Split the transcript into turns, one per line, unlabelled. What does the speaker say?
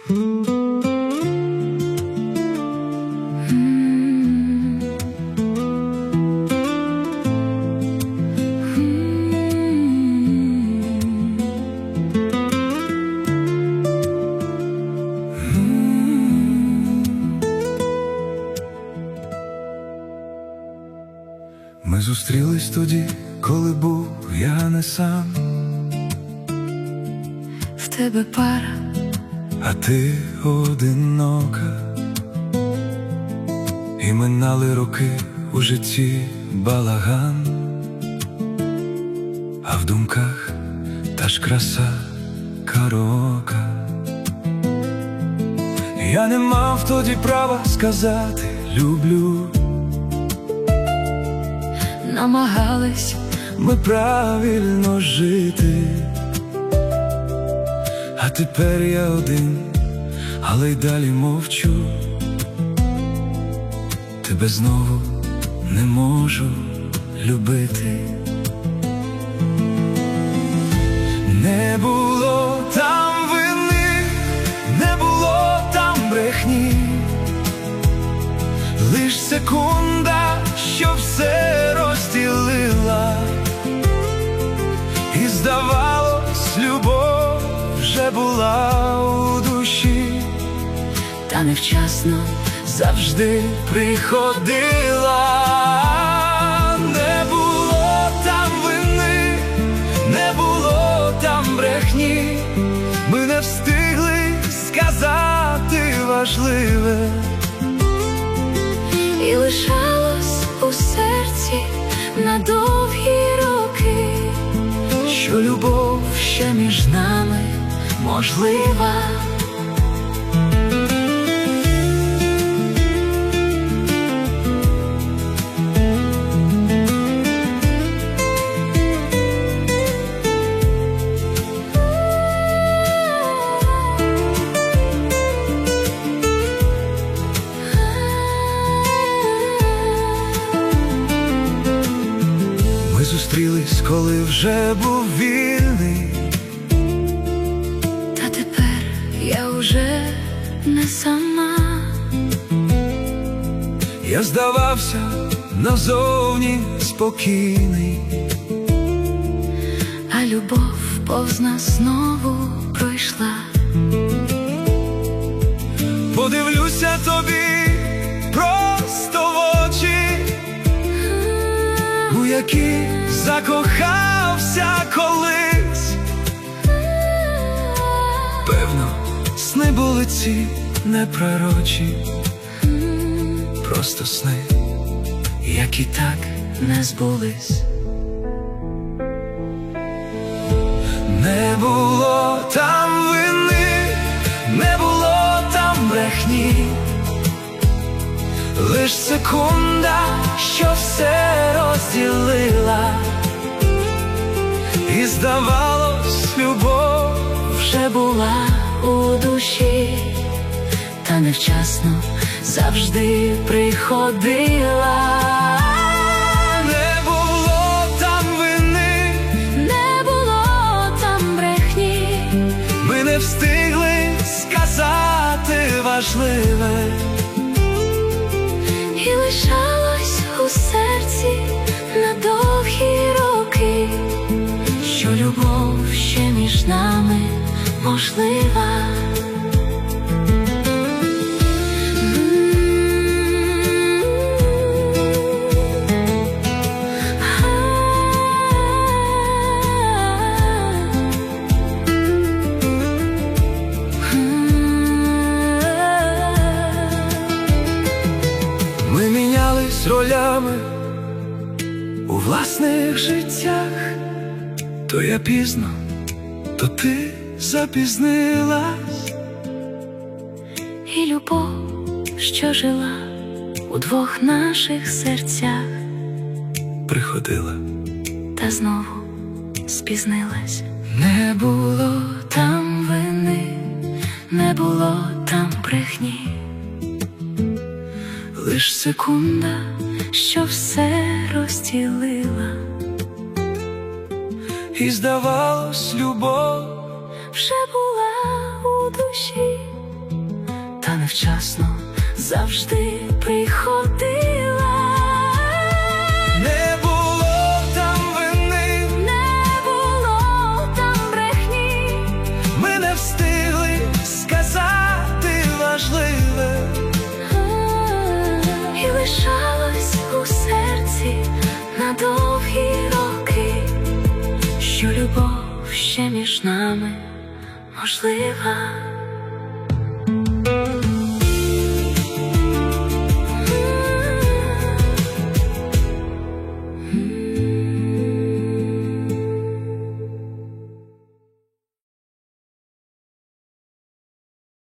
Ми зустрілись тоді, коли був я не сам.
В тебе пара,
а ти одинока. І минали роки, у житті балаган, а в думках та ж краса караоке. Я не мав тоді права сказати люблю.
намагались
ми правильно жити. А тепер я один, але й далі мовчу. Тебе знову не можу любити. Не було там вини, не було там брехні, лиш секунда, що все розділила. І здавалось, любов вже була у душі,
та невчасно
завжди приходила. Не було там вини, не було там брехні, ми не встигли сказати важливе.
і лишалось у серці на довгі роки,
Що любов
ще між нами можлива.
Ми зустрілись, коли вже був вільний.
Та тепер я уже не сама.
Я здавався назовні спокійний,
А любов повз нас знову пройшла.
подивлюся тобі просто в очі, у які закохався колись. Певно, сни були ці непророчі, просто сни, які так
Не збулись.
не було там вини, не було там брехні, лиш секунда, що все розділила. І здавалось, любов
Вже була у душі, та невчасно завжди приходила.
не було там вини,
Не було там брехні,
ми не встигли сказати важливе.
і лишалось у серці на довгі роки, що любов ще між нами можлива.
Ми мінялись ролями у власних життях. То я пізно, то ти запізнилась.
І любов, що жила у двох наших серцях,
Приходила,
та знову спізнилась.
не було
Там вини, не було там брехні,
лиш секунда,
що все розділила.
і здавалось, любов
Вже була у душі, невчасно завжди приходила.
Не було там вини,
Не було там брехні,
ми не встигли сказати важливе.
і лишалось у серці на довгі роки, що любов ще між нами можлива.